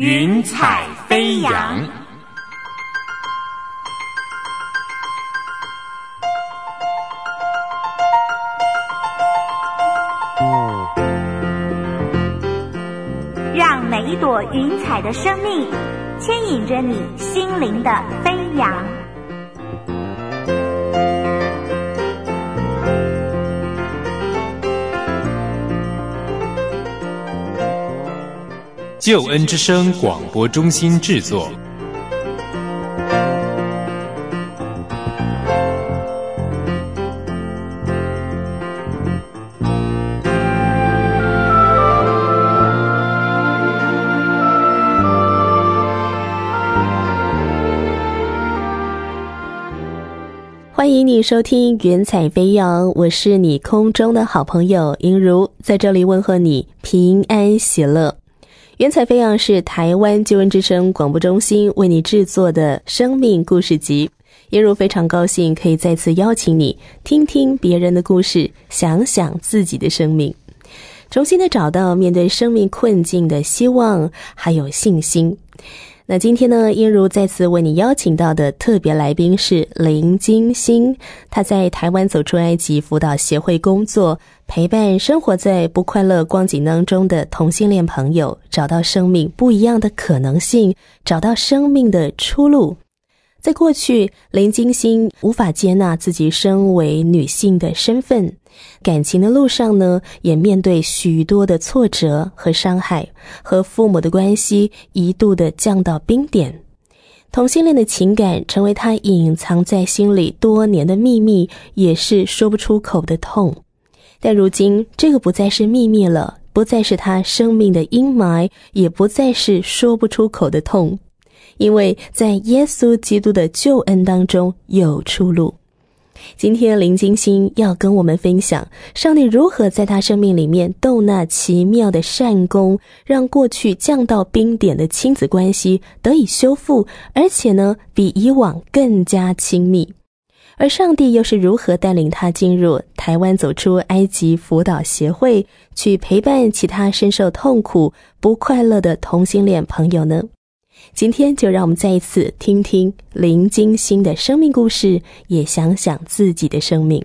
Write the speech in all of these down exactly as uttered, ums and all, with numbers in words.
云彩飞扬。 让每一朵云彩的生命牵引着你心灵的飞扬。 救恩之声广播中心制作。 欢迎你收听云彩飞扬，我是你空中的好朋友英如，在这里问候你平安喜乐。云彩飞扬是台湾救恩之声广播中心为你制作的生命故事集，英如非常高兴可以再次邀请你听听别人的故事，想想自己的生命，重新的找到面对生命困境的希望还有信心。那今天呢，英如再次为你邀请到的特别来宾是林金星，他在台湾走出埃及辅导协会工作，陪伴生活在不快乐光景当中的同性恋朋友，找到生命不一样的可能性，找到生命的出路。在过去，林金星无法接纳自己身为女性的身份，感情的路上呢，也面对许多的挫折和伤害，和父母的关系一度的降到冰点。同性恋的情感成为他隐藏在心里多年的秘密，也是说不出口的痛。但如今，这个不再是秘密了，不再是他生命的阴霾，也不再是说不出口的痛。因为在耶稣基督的救恩当中有出路。今天林金星要跟我们分享上帝如何在他生命里面动那奇妙的善功，让过去降到冰点的亲子关系得以修复，而且呢比以往更加亲密。而上帝又是如何带领他进入台湾走出埃及辅导协会，去陪伴其他深受痛苦不快乐的同性恋朋友呢？今天就让我们再一次听听林金星的生命故事，也想想自己的生命。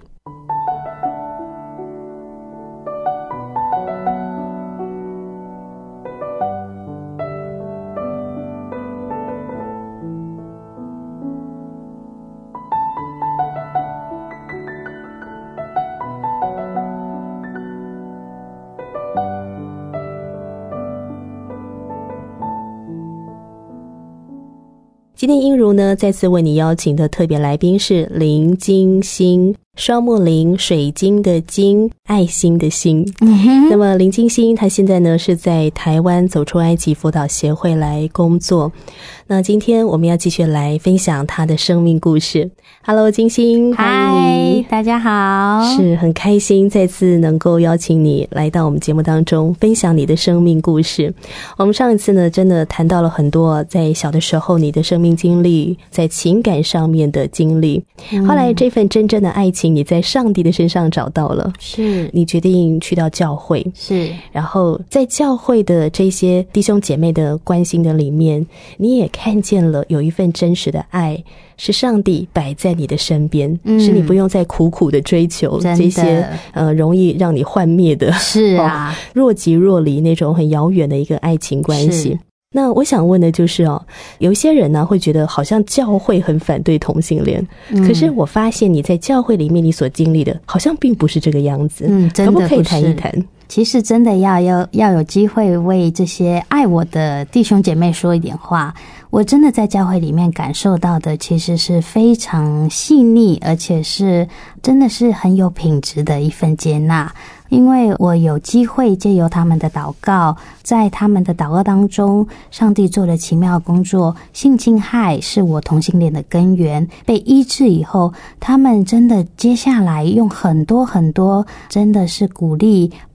今天英如呢再次为你邀请的特别来宾是林金星，双木林，水晶的晶，爱心的心、嗯、那么林金星他现在呢是在台湾走出埃及辅导协会来工作。那今天我们要继续来分享他的生命故事。 Hello 金星， 嗨，大家好， 是很开心再次能够邀请你来到我们节目当中分享你的生命故事。我们上一次呢真的谈到了很多在小的时候你的生命经历，在情感上面的经历、嗯、后来这份真正的爱情你在上帝的身上找到了， 是你决定去到教会， 是然后在教会的这些弟兄姐妹的关心的里面，你也看见了有一份真实的爱，是上帝摆在你的身边、嗯、是你不用再苦苦的追求这些呃容易让你幻灭的， 是啊、哦、 若即若离那种很遥远的一个爱情关系。那我想问的就是哦，有一些人呢会觉得好像教会很反对同性恋、嗯、可是我发现你在教会里面你所经历的好像并不是这个样子。 嗯，真的不是。 可不可以谈一谈？ 其实真的要要要有机会为这些爱我的弟兄姐妹说一点话。我真的在教会里面感受到的其实是非常细腻，而且是真的是很有品质的一份接纳。因为我有机会借由他们的祷告，在他们的祷告当中，上帝做了奇妙的工作。性侵害是我同性恋的根源，被医治以后，他们真的接下来用很多很多真的是鼓励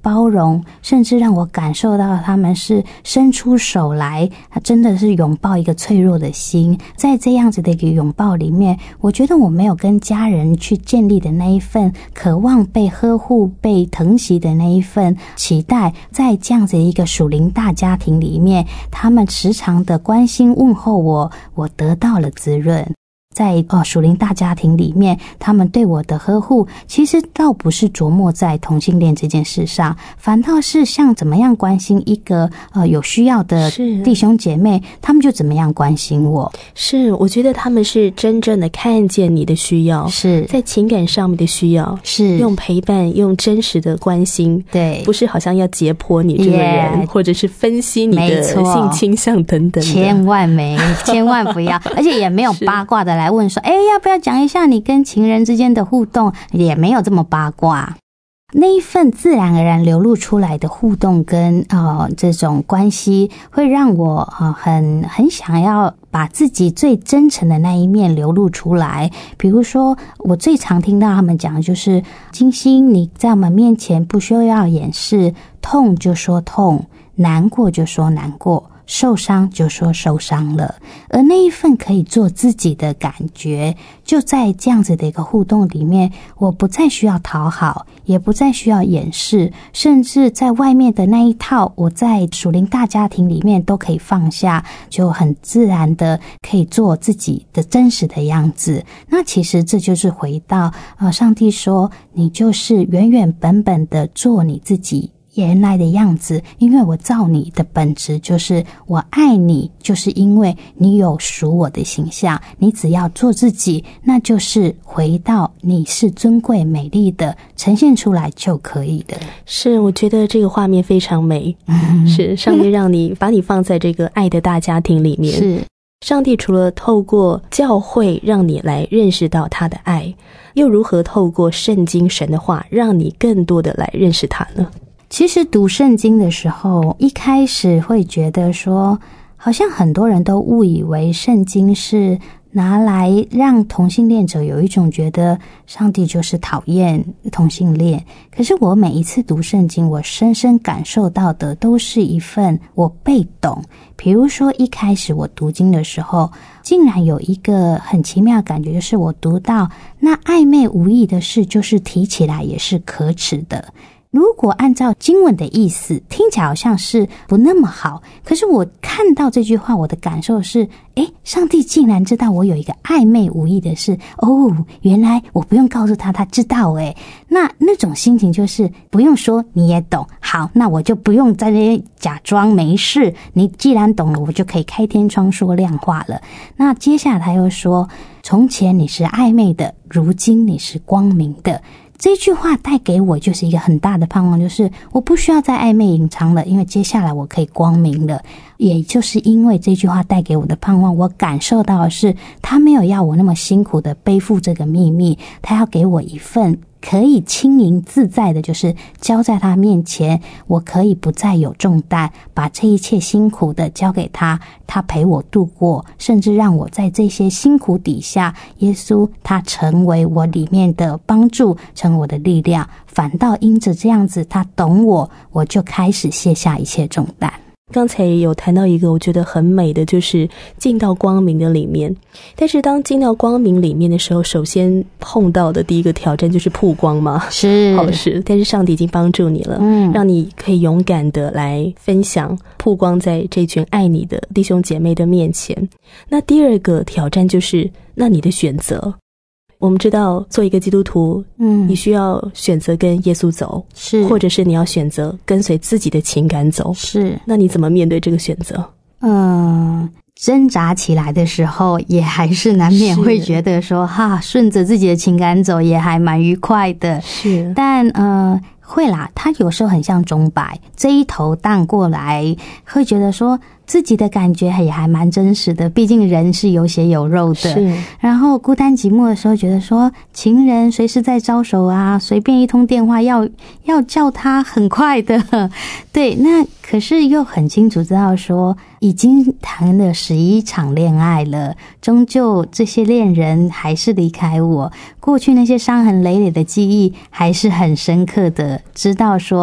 包容，甚至让我感受到他们是伸出手来，真的是拥抱一个脆弱的心。在这样子的一个拥抱里面，我觉得我没有跟家人去建立的那一份渴望被呵护、被疼惜的那一份期待，在这样子一个属灵大家庭里面，他们时常的关心问候我，我得到了滋润。在呃属灵大家庭里面，他们对我的呵护其实倒不是琢磨在同性恋这件事上，反倒是像怎么样关心一个呃有需要的弟兄姐妹，他们就怎么样关心我。 是，我觉得他们是真正的看见你的需要，是在情感上面的需要，是用陪伴，用真实的关心，对，不是好像要解剖你这个人， yeah, 或者是分析你的性倾向等等的， 千万没千万不要，而且也没有八卦的来问说，哎，要不要讲一下你跟情人之间的互动，也没有这么八卦。那一份自然而然流露出来的互动跟呃这种关系，会让我呃很很想要把自己最真诚的那一面流露出来。比如说，我最常听到他们讲的就是金星，你在我们面前不需要掩饰，痛就说痛，难过就说难过，受伤就说受伤了。而那一份可以做自己的感觉，就在这样子的一个互动里面，我不再需要讨好，也不再需要掩饰，甚至在外面的那一套，我在属灵大家庭里面都可以放下，就很自然的可以做自己的真实的样子。那其实这就是回到呃，上帝说你就是原原本本的做你自己原来的样子，因为我造你的本质就是我爱你，就是因为你有属我的形象，你只要做自己，那就是回到你是尊贵美丽的呈现出来就可以的。 是，我觉得这个画面非常美、嗯、是上帝让你把你放在这个爱的大家庭里面，是上帝除了透过教会让你来认识到他的爱，又如何透过圣经神的话让你更多的来认识他呢？ 其实读圣经的时候，一开始会觉得说，好像很多人都误以为圣经是拿来让同性恋者有一种觉得上帝就是讨厌同性恋。可是我每一次读圣经，我深深感受到的都是一份我被懂。比如说一开始我读经的时候，竟然有一个很奇妙的感觉，就是我读到那暧昧无益的事，就是提起来也是可耻的。如果按照经文的意思，听起来好像是不那么好，可是我看到这句话，我的感受是，诶，上帝竟然知道我有一个暧昧无益的事，哦，原来我不用告诉他，他知道诶。那那种心情就是不用说你也懂，好，那我就不用在那边假装没事，你既然懂了，我就可以开天窗说亮话了。那接下来他又说，从前你是暧昧的，如今你是光明的。这句话带给我就是一个很大的盼望，就是我不需要再暧昧隐藏了，因为接下来我可以光明了。也就是因为这句话带给我的盼望，我感受到的是他没有要我那么辛苦的背负这个秘密，他要给我一份可以轻盈自在的，就是交在他面前，我可以不再有重担，把这一切辛苦的交给他，他陪我度过，甚至让我在这些辛苦底下，耶稣他成为我里面的帮助，成为我的力量，反倒因着这样子他懂我，我就开始卸下一切重担。 刚才有谈到一个我觉得很美的，就是进到光明的里面。但是当进到光明里面的时候，首先碰到的第一个挑战就是曝光嘛， 是好事。但是上帝已经帮助你了，嗯，让你可以勇敢的来分享，曝光在这群爱你的弟兄姐妹的面前。那第二个挑战就是，那你的选择。我们知道做一个基督徒，嗯，你需要选择跟耶稣走，是，或者是你要选择跟随自己的情感走，是。那你怎么面对这个选择？ 嗯，挣扎起来的时候，也还是难免会觉得说，哈，顺着自己的情感走也还蛮愉快的，是。但呃，会啦，它有时候很像钟摆，这一头荡过来，会觉得说，自己的感觉也还蛮真实的，毕竟人是有血有肉的。是。然后孤单寂寞的时候，觉得说情人随时在招手啊，随便一通电话要要叫他很快的。对，那可是又很清楚知道说，已经谈了十一场恋爱了，终究这些恋人还是离开我，过去那些伤痕累累的记忆还是很深刻的，知道说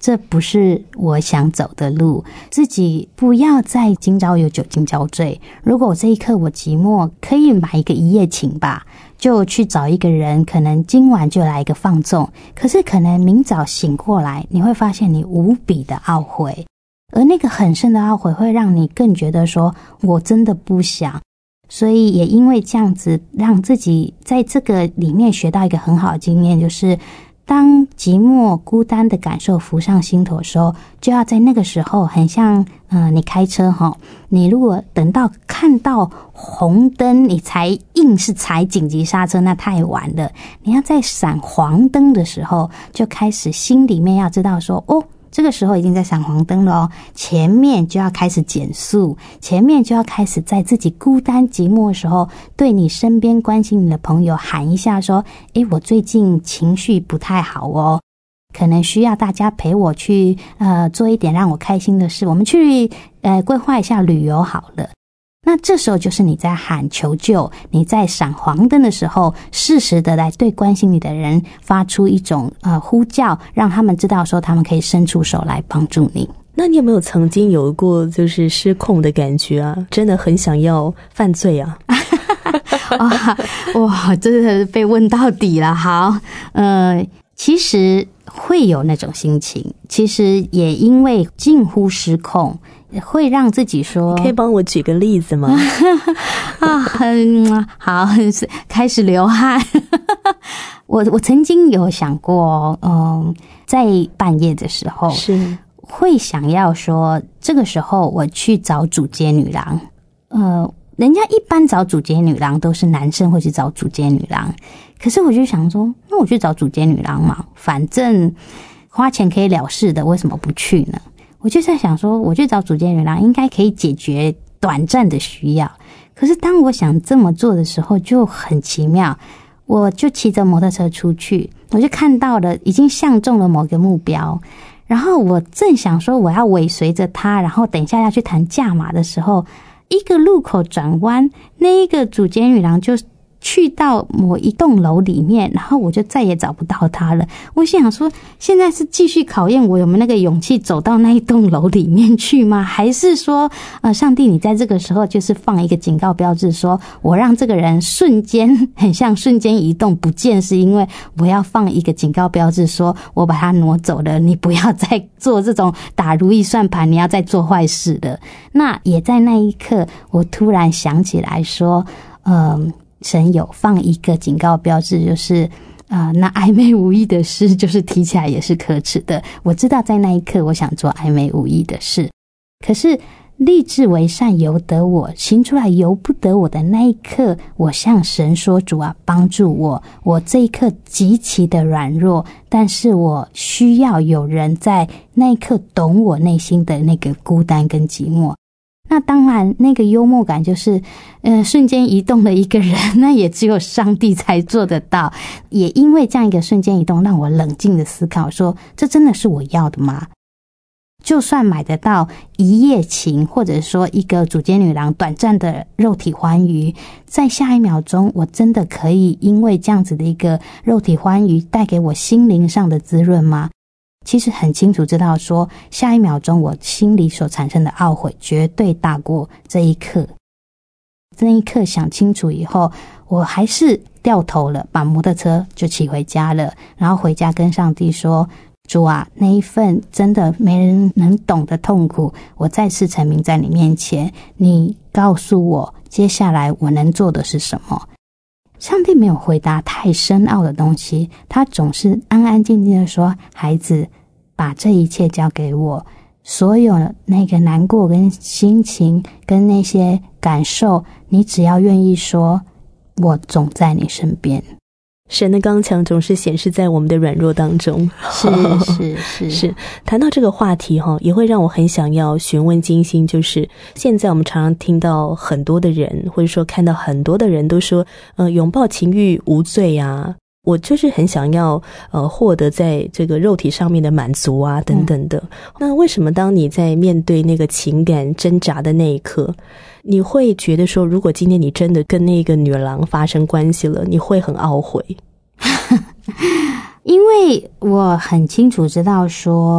这不是我想走的路，自己不要再今朝有酒今朝醉。如果我这一刻我寂寞，可以买一个一夜情吧，就去找一个人，可能今晚就来一个放纵，可是可能明早醒过来，你会发现你无比的懊悔，而那个很深的懊悔会让你更觉得说我真的不想。所以也因为这样子，让自己在这个里面学到一个很好的经验，就是当寂寞孤单的感受浮上心头的时候，就要在那个时候很像呃，你开车齁，你如果等到看到红灯你才硬是踩紧急刹车，那太晚了。你要在闪黄灯的时候就开始心里面要知道说，哦，这个时候已经在闪黄灯了哦，前面就要开始减速，前面就要开始在自己孤单寂寞的时候，对你身边关心你的朋友喊一下说，诶，我最近情绪不太好哦，可能需要大家陪我去呃做一点让我开心的事，我们去呃规划一下旅游好了。那这时候就是你在喊求救，你在闪黄灯的时候，适时的来对关心你的人发出一种呃呼叫，让他们知道说他们可以伸出手来帮助你。 那你有没有曾经有过就是失控的感觉啊？真的很想要犯罪啊？ 哇哇，真的被问到底了。好，呃，其实会有那种心情，其实也因为近乎失控，会让自己说， 可以帮我举个例子吗？ 啊，很好，开始流汗。我我曾经有想过，嗯，在半夜的时候是会想要说，这个时候我去找主街女郎。呃，人家一般找主街女郎都是男生会去找主街女郎，可是我就想说，那我去找主街女郎嘛，反正花钱可以了事的，为什么不去呢？我就在想说，我去找主街女郎应该可以解决短暂的需要。可是当我想这么做的时候，就很奇妙。我就骑着摩托车出去，我就看到了已经相中了某个目标，然后我正想说我要尾随着他，然后等一下要去谈价码的时候，一个路口转弯，那一个主街女郎就去到某一栋楼里面，然后我就再也找不到他了。我想说，现在是继续考验我有没有那个勇气走到那一栋楼里面去吗？还是说，呃，上帝你在这个时候就是放一个警告标志，说我让这个人瞬间很像瞬间移动不见，是因为我要放一个警告标志，说我把他挪走了，你不要再做这种打如意算盘，你要再做坏事了。那也在那一刻，我突然想起来说，嗯。神有放一个警告标志，就是啊、呃，那暧昧无意的事，就是提起来也是可耻的。我知道在那一刻，我想做暧昧无意的事，可是立志为善由得我，行出来由不得我的那一刻，我向神说：“主啊，帮助我！我这一刻极其的软弱，但是我需要有人在那一刻懂我内心的那个孤单跟寂寞。”那当然那个幽默感就是呃，瞬间移动的一个人，那也只有上帝才做得到。也因为这样一个瞬间移动，让我冷静的思考说，这真的是我要的吗？就算买得到一夜情，或者说一个主街女郎短暂的肉体欢愉，在下一秒钟我真的可以因为这样子的一个肉体欢愉带给我心灵上的滋润吗？其实很清楚知道说，下一秒钟我心里所产生的懊悔绝对大过这一刻。这一刻想清楚以后，我还是掉头了，把摩托车就骑回家了。然后回家跟上帝说，主啊，那一份真的没人能懂的痛苦，我再次陈明在你面前，你告诉我接下来我能做的是什么。上帝没有回答太深奥的东西，他总是安安静静的说，孩子，把这一切交给我，所有那个难过跟心情跟那些感受，你只要愿意说，我总在你身边。 神的刚强总是显示在我们的软弱当中。 是是是是。谈到这个话题也会让我很想要询问金星，就是现在我们常常听到很多的人，或者说看到很多的人都说呃，拥抱情欲无罪啊，我就是很想要呃获得在这个肉体上面的满足啊等等的、嗯、那为什么当你在面对那个情感挣扎的那一刻，你会觉得说，如果今天你真的跟那个女郎发生关系了，你会很懊悔？ 因为我很清楚知道说，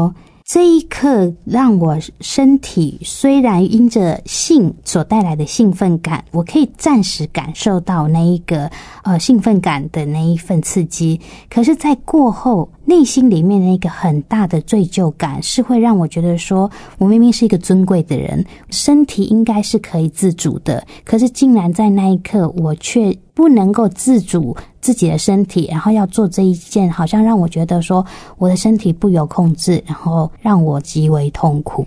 这一刻让我身体虽然因着性所带来的兴奋感，我可以暂时感受到那一个呃兴奋感的那一份刺激，可是在过后内心里面那个很大的罪疚感是会让我觉得说，我明明是一个尊贵的人，身体应该是可以自主的，可是竟然在那一刻我却不能够自主自己的身体，然后要做这一件好像让我觉得说我的身体不由控制，然后让我极为痛苦。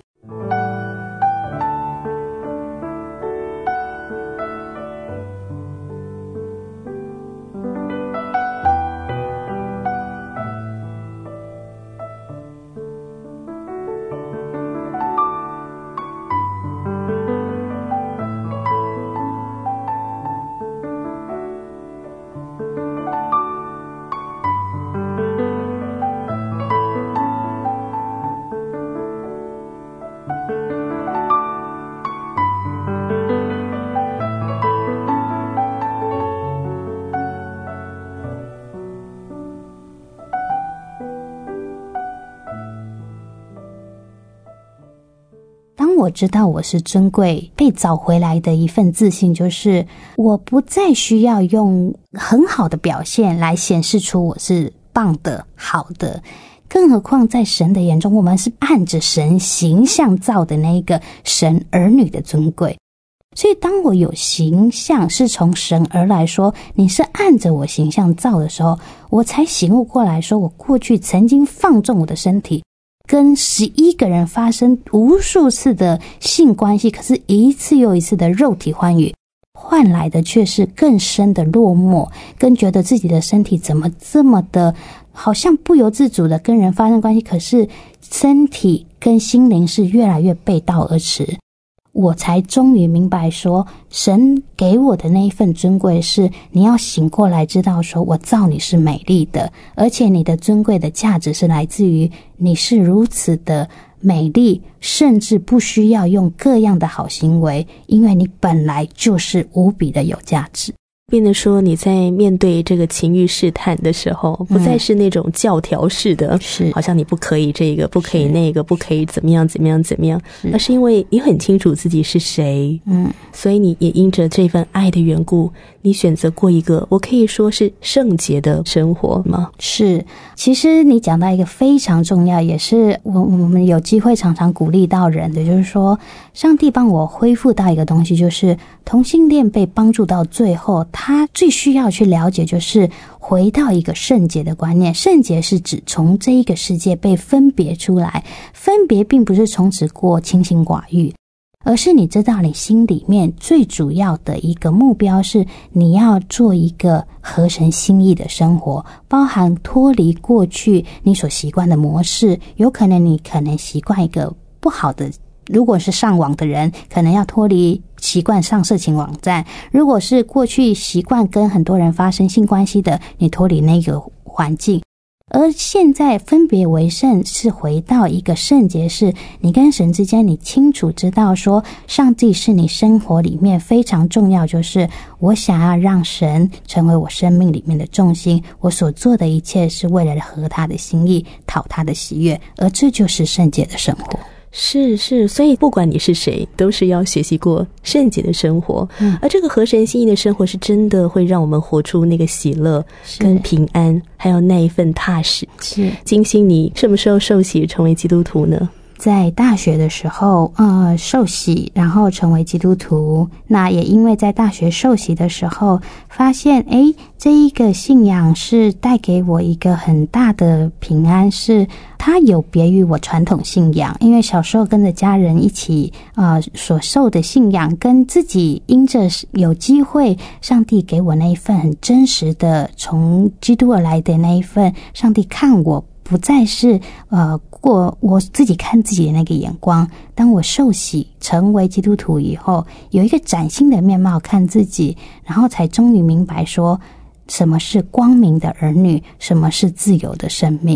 我知道我是尊贵，被找回来的一份自信就是我不再需要用很好的表现来显示出我是棒的好的，更何况在神的眼中，我们是按着神形象造的那个神儿女的尊贵。所以当我有形象是从神而来，说你是按着我形象造的时候，我才醒悟过来，说我过去曾经放纵我的身体，跟十一个人发生无数次的性关系，可是一次又一次的肉体欢愉，换来的却是更深的落寞，跟觉得自己的身体怎么这么的好像不由自主的跟人发生关系，可是身体跟心灵是越来越背道而驰。我才终于明白说，神给我的那一份尊贵是你要醒过来知道说，我造你是美丽的，而且你的尊贵的价值是来自于你是如此的美丽，甚至不需要用各样的好行为，因为你本来就是无比的有价值。 变得说你在面对这个情欲试探的时候，不再是那种教条式的，是、嗯、好像你不可以这个，不可以那个，不可以怎么样怎么样怎么样，而是因为你很清楚自己是谁，嗯，所以你也因着这份爱的缘故，你选择过一个我可以说是圣洁的生活吗？ 是，其实你讲到一个非常重要，也是我我们有机会常常鼓励到人的，就是说上帝帮我恢复到一个东西，就是同性恋被帮助到最后，他最需要去了解就是回到一个圣洁的观念。圣洁是指从这一个世界被分别出来，分别并不是从此过清心寡欲，而是你知道你心里面最主要的一个目标是你要做一个合神心意的生活，包含脱离过去你所习惯的模式。有可能你可能习惯一个不好的，如果是上网的人，可能要脱离习惯上色情网站；如果是过去习惯跟很多人发生性关系的，你脱离那个环境。而现在分别为圣是回到一个圣洁，是你跟神之间，你清楚知道说上帝是你生活里面非常重要，就是我想要让神成为我生命里面的重心，我所做的一切是为了合他的心意，讨他的喜悦，而这就是圣洁的生活。 是是，所以不管你是谁，都是要学习过圣洁的生活、嗯、而这个合神心意的生活是真的会让我们活出那个喜乐跟平安，还有那一份踏实。 是，金星你什么时候受洗成为基督徒呢？ 在大学的时候呃，受洗然后成为基督徒。那也因为在大学受洗的时候发现诶这一个信仰是带给我一个很大的平安，是它有别于我传统信仰。因为小时候跟着家人一起呃所受的信仰，跟自己因着有机会上帝给我那一份很真实的从基督而来的那一份，上帝看我不再是呃过我自己看自己的那个眼光。当我受洗成为基督徒以后，有一个崭新的面貌看自己，然后才终于明白说什么是光明的儿女，什么是自由的生命。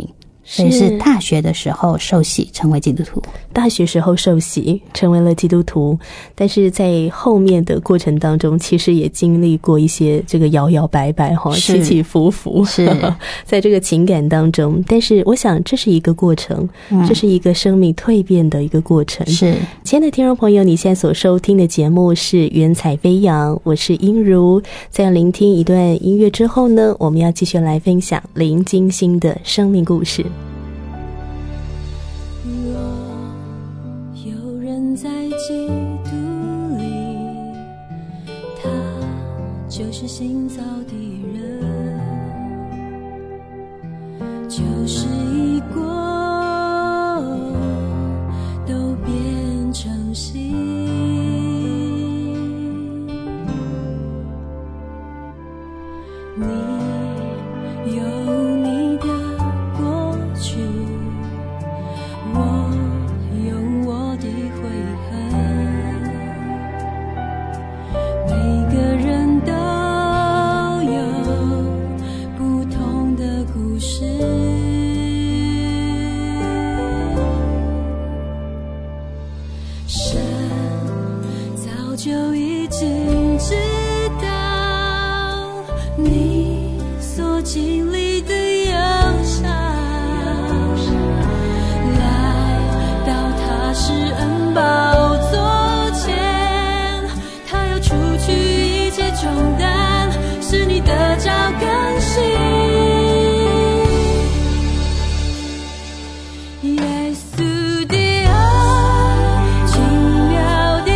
所以是大学的时候受洗成为基督徒。 大学时候受洗成为了基督徒，但是在后面的过程当中其实也经历过一些这个摇摇摆摆起起伏伏， 是在这个情感当中，但是我想这是一个过程、嗯、这是一个生命蜕变的一个过程。 是， 亲爱的听众朋友，你现在所收听的节目是云彩飞扬，我是英如。在聆听一段音乐之后呢，我们要继续来分享林金星的生命故事。 在基督里，他就是新造的人，就是一过都变成新。你有你的过去，我有我的悔恨，每个人都有不同的故事。神早就已经知道你所经历的忧伤，是恩宝座前，他要除去一切重担，使你得着更新。耶稣的爱，奇妙的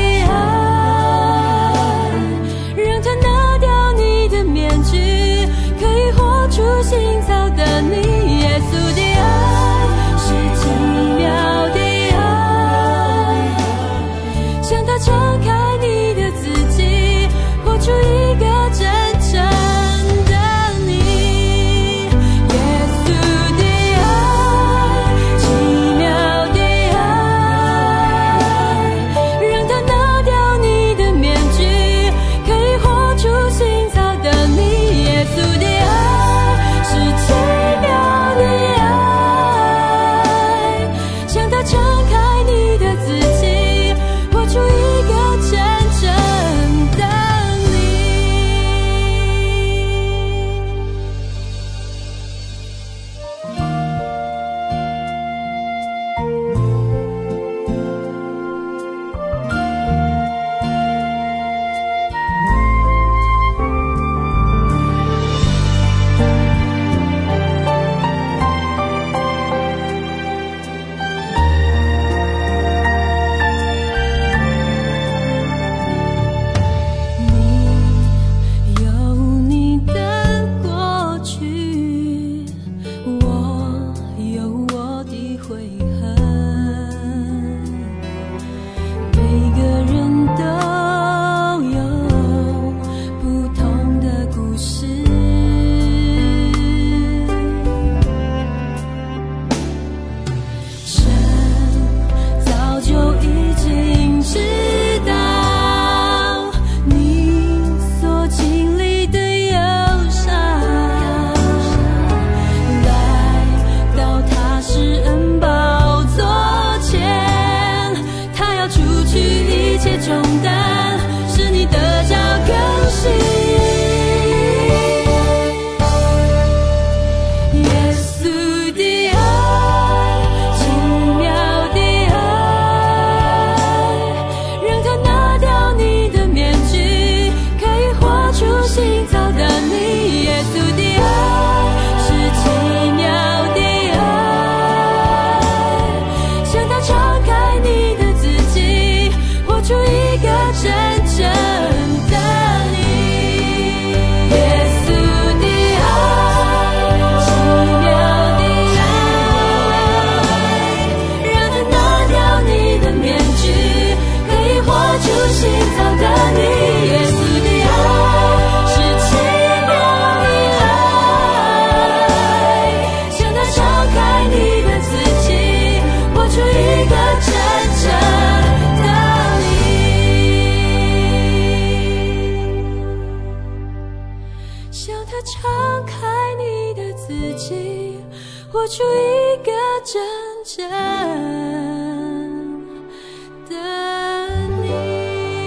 爱，让他拿掉你的面具，可以活出新造的你。耶稣的爱是奇妙的，敞开你的自己，活出一个真正的你。耶稣的爱，奇妙的爱，让他拿掉你的面具，可以活出新造的你。耶稣的爱是奇妙的爱，向他敞开你的自己，活出一活出一个真正的你。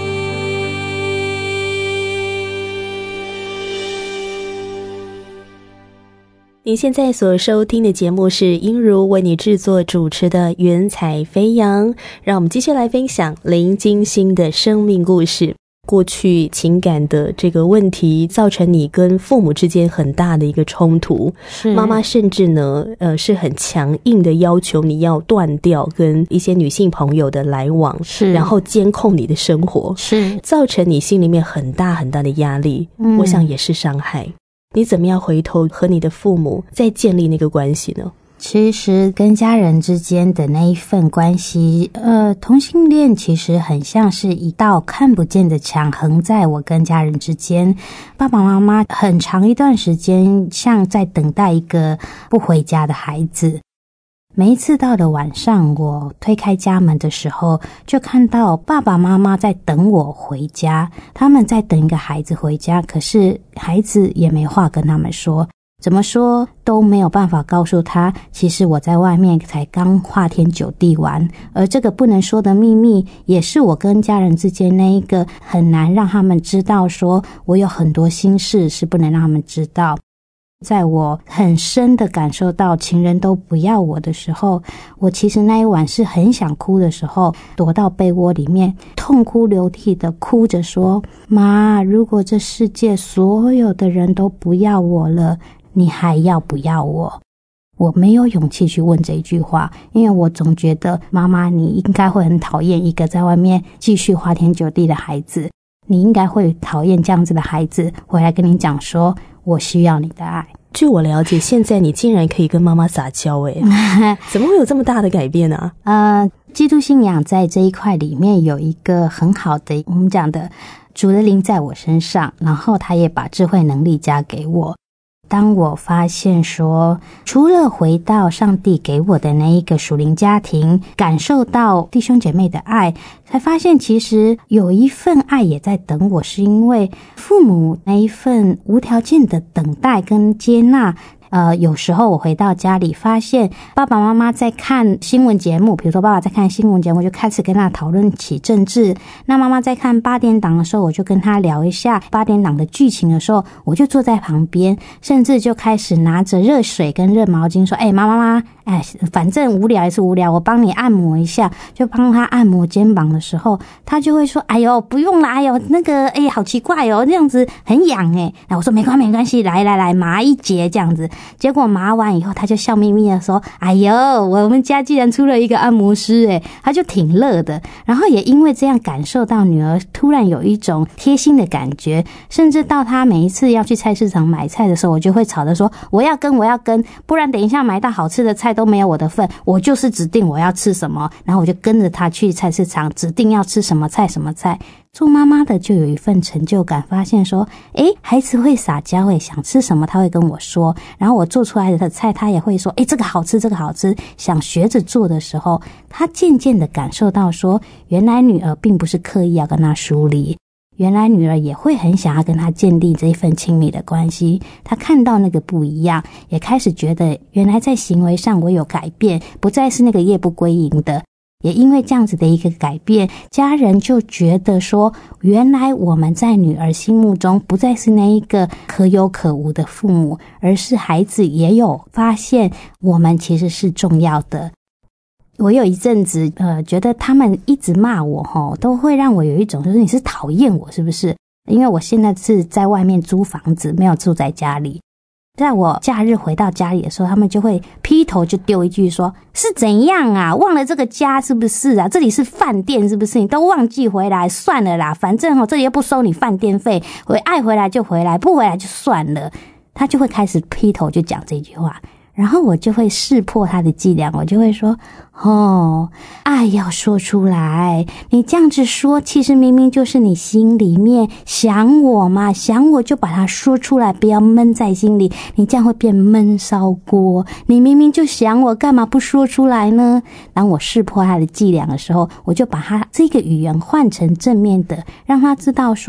你现在所收听的节目是英如为你制作主持的云彩飞扬，让我们继续来分享林金星的生命故事。过去情感的这个问题造成你跟父母之间很大的一个冲突，妈妈甚至呢呃是很强硬的要求你要断掉跟一些女性朋友的来往，是然后监控你的生活，是造成你心里面很大很大的压力，嗯，我想也是伤害。你怎么样回头和你的父母再建立那个关系呢？ 其实跟家人之间的那一份关系，呃，同性恋其实很像是一道看不见的墙横在我跟家人之间。爸爸妈妈很长一段时间像在等待一个不回家的孩子。每一次到了晚上，我推开家门的时候，就看到爸爸妈妈在等我回家，他们在等一个孩子回家，可是孩子也没话跟他们说，怎么说都没有办法告诉他，其实我在外面才刚花天酒地玩，而这个不能说的秘密，也是我跟家人之间那一个很难让他们知道，说我有很多心事是不能让他们知道。在我很深的感受到情人都不要我的时候，我其实那一晚是很想哭的时候，躲到被窝里面痛哭流涕的哭着说，妈，如果这世界所有的人都不要我了，你还要不要我？我没有勇气去问这一句话，因为我总觉得妈妈你应该会很讨厌一个在外面继续花天酒地的孩子，你应该会讨厌这样子的孩子回来跟你讲说我需要你的爱。 据我了解，现在你竟然可以跟妈妈撒娇诶怎么会有这么大的改变啊？ 呃，基督信仰在这一块里面有一个很好的，我们讲的主的灵在我身上，然后他也把智慧能力加给我。当我发现说，除了回到上帝给我的那一个属灵家庭，感受到弟兄姐妹的爱，才发现其实有一份爱也在等我，是因为父母那一份无条件的等待跟接纳。呃，有时候我回到家里发现爸爸妈妈在看新闻节目，比如说爸爸在看新闻节目，我就开始跟他讨论起政治，那妈妈在看八点档的时候，我就跟他聊一下八点档的剧情的时候，我就坐在旁边，甚至就开始拿着热水跟热毛巾说，哎，妈妈妈，哎，反正无聊也是无聊，我帮你按摩一下，就帮他按摩肩膀的时候，他就会说，哎呦不用啦，哎呦那个哎好奇怪哦，这样子很痒哎，那我说没关系没关系，来来来麻一节这样子。结果麻完以后，他就笑眯眯的说，哎呦我们家既然出了一个按摩师诶，他就挺乐的。然后也因为这样感受到女儿突然有一种贴心的感觉，甚至到他每一次要去菜市场买菜的时候，我就会吵着说，我要跟我要跟，不然等一下买到好吃的菜都没有我的份，我就是指定我要吃什么，然后我就跟着他去菜市场指定要吃什么菜什么菜。做妈妈的就有一份成就感，发现说诶孩子会撒娇诶，想吃什么他会跟我说，然后我做出来的菜他也会说诶这个好吃这个好吃，想学着做的时候，他渐渐的感受到说，原来女儿并不是刻意要跟他疏离，原来女儿也会很想要跟他建立这一份亲密的关系。他看到那个不一样，也开始觉得原来在行为上我有改变，不再是那个夜不归营的。也因为这样子的一个改变，家人就觉得说，原来我们在女儿心目中不再是那一个可有可无的父母，而是孩子也有发现我们其实是重要的。我有一阵子呃，觉得他们一直骂我齁，都会让我有一种就是你是讨厌我是不是？因为我现在是在外面租房子，没有住在家里。在我假日回到家里的时候，他们就会劈头就丢一句说，是怎样啊，忘了这个家是不是啊，这里是饭店是不是，你都忘记回来，算了啦，反正齁这里又不收你饭店费，我爱回来就回来，不回来就算了。他就会开始劈头就讲这句话，然后我就会识破他的伎俩，我就会说，哦，爱要说出来，你这样子说其实明明就是你心里面想我嘛，想我就把它说出来，不要闷在心里，你这样会变闷烧锅，你明明就想我，干嘛不说出来呢？当我识破他的伎俩的时候，我就把他这个语言换成正面的，让他知道说，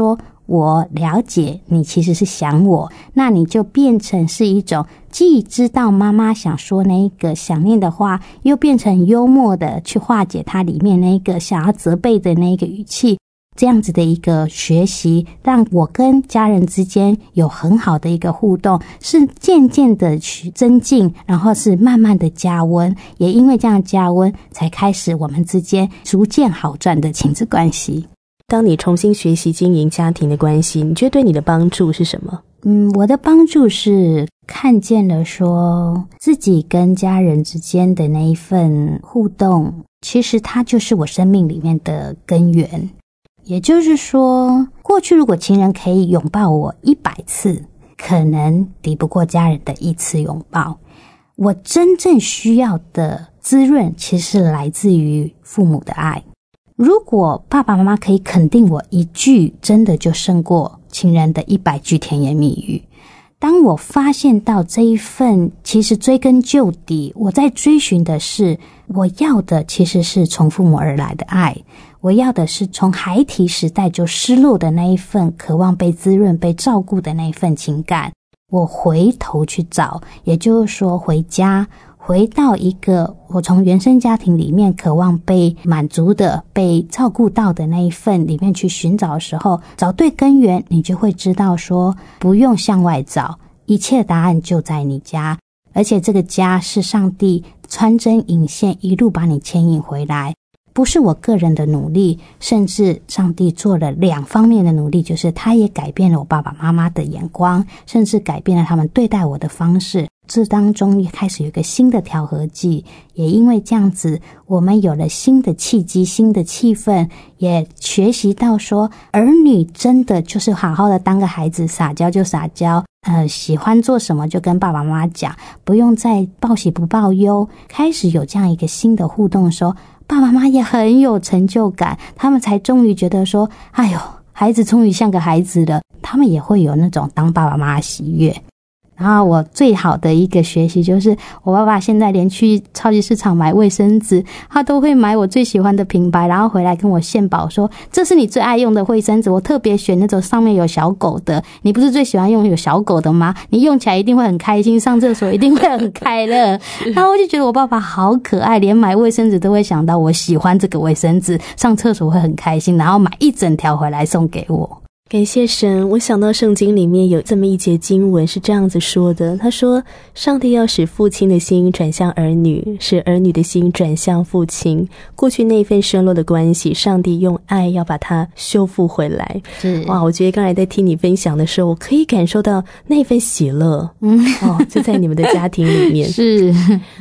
我了解你其实是想我，那你就变成是一种既知道妈妈想说那一个想念的话，又变成幽默的去化解它里面那个想要责备的那个语气，这样子的一个学习，让我跟家人之间有很好的一个互动，是渐渐的去增进，然后是慢慢的加温，也因为这样加温，才开始我们之间逐渐好转的亲子关系。 当你重新学习经营家庭的关系，你觉得对你的帮助是什么？ 嗯，我的帮助是看见了说自己跟家人之间的那一份互动，其实它就是我生命里面的根源。也就是说，过去如果情人可以拥抱我一百次，可能抵不过家人的一次拥抱。我真正需要的滋润，其实是来自于父母的爱。如果爸爸妈妈可以肯定我一句，真的就胜过情人的一百句甜言蜜语。当我发现到这一份，其实追根究底，我在追寻的是，我要的其实是从父母而来的爱，我要的是从孩提时代就失落的那一份渴望被滋润、被照顾的那一份情感，我回头去找，也就是说回家，回到一个我从原生家庭里面渴望被满足的、被照顾到的那一份里面去寻找的时候，找对根源，你就会知道说不用向外找，一切答案就在你家，而且这个家是上帝穿针引线一路把你牵引回来，不是我个人的努力，甚至上帝做了两方面的努力，就是他也改变了我爸爸妈妈的眼光，甚至改变了他们对待我的方式，这当中也开始有一个新的调和剂，也因为这样子，我们有了新的契机、新的气氛，也学习到说，儿女真的就是好好的当个孩子，撒娇就撒娇，呃，喜欢做什么就跟爸爸妈妈讲，不用再报喜不报忧，开始有这样一个新的互动的时候，爸爸妈妈也很有成就感，他们才终于觉得说，哎呦，孩子终于像个孩子了，他们也会有那种当爸爸妈妈的喜悦。然后我最好的一个学习就是我爸爸现在连去超级市场买卫生纸，他都会买我最喜欢的品牌，然后回来跟我献宝说，这是你最爱用的卫生纸，我特别选那种上面有小狗的，你不是最喜欢用有小狗的吗？你用起来一定会很开心，上厕所一定会很快乐。然后我就觉得我爸爸好可爱，连买卫生纸都会想到我喜欢这个卫生纸，上厕所会很开心，然后买一整条回来送给我。 感谢神，我想到圣经里面有这么一节经文是这样子说的，他说上帝要使父亲的心转向儿女，使儿女的心转向父亲，过去那份失落的关系，上帝用爱要把它修复回来。 是哇，我觉得刚才在听你分享的时候，我可以感受到那份喜乐， 嗯， 哦，就在你们的家庭里面。 是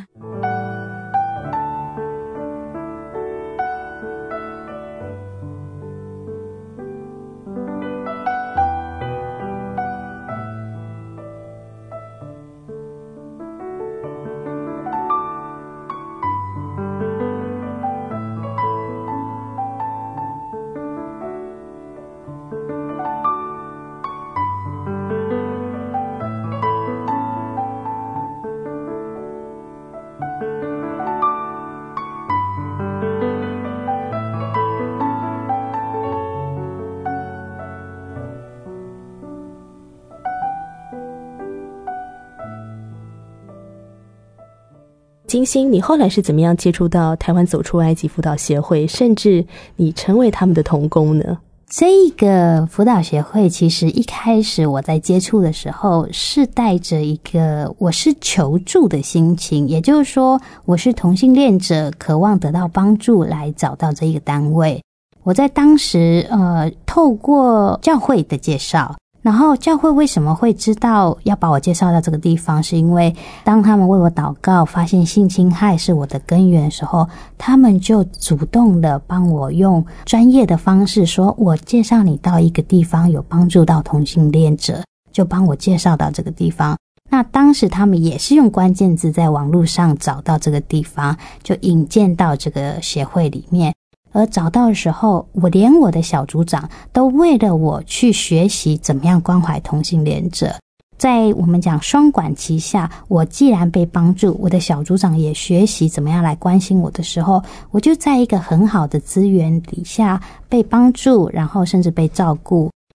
金星，你后来是怎么样接触到台湾走出埃及辅导协会，甚至你成为他们的同工呢？ 这个辅导协会其实一开始我在接触的时候是带着一个我是求助的心情，也就是说我是同性恋者，渴望得到帮助来找到这个单位。我在当时呃透过教会的介绍，然后教会为什么会知道要把我介绍到这个地方，是因为当他们为我祷告发现性侵害是我的根源的时候，他们就主动的帮我用专业的方式说，我介绍你到一个地方有帮助到同性恋者，就帮我介绍到这个地方。那当时他们也是用关键字在网络上找到这个地方，就引荐到这个协会里面。而找到的时候，我连我的小组长都为了我去学习怎么样关怀同性恋者。在我们讲双管齐下，我既然被帮助，我的小组长也学习怎么样来关心我的时候，我就在一个很好的资源底下被帮助，然后甚至被照顾。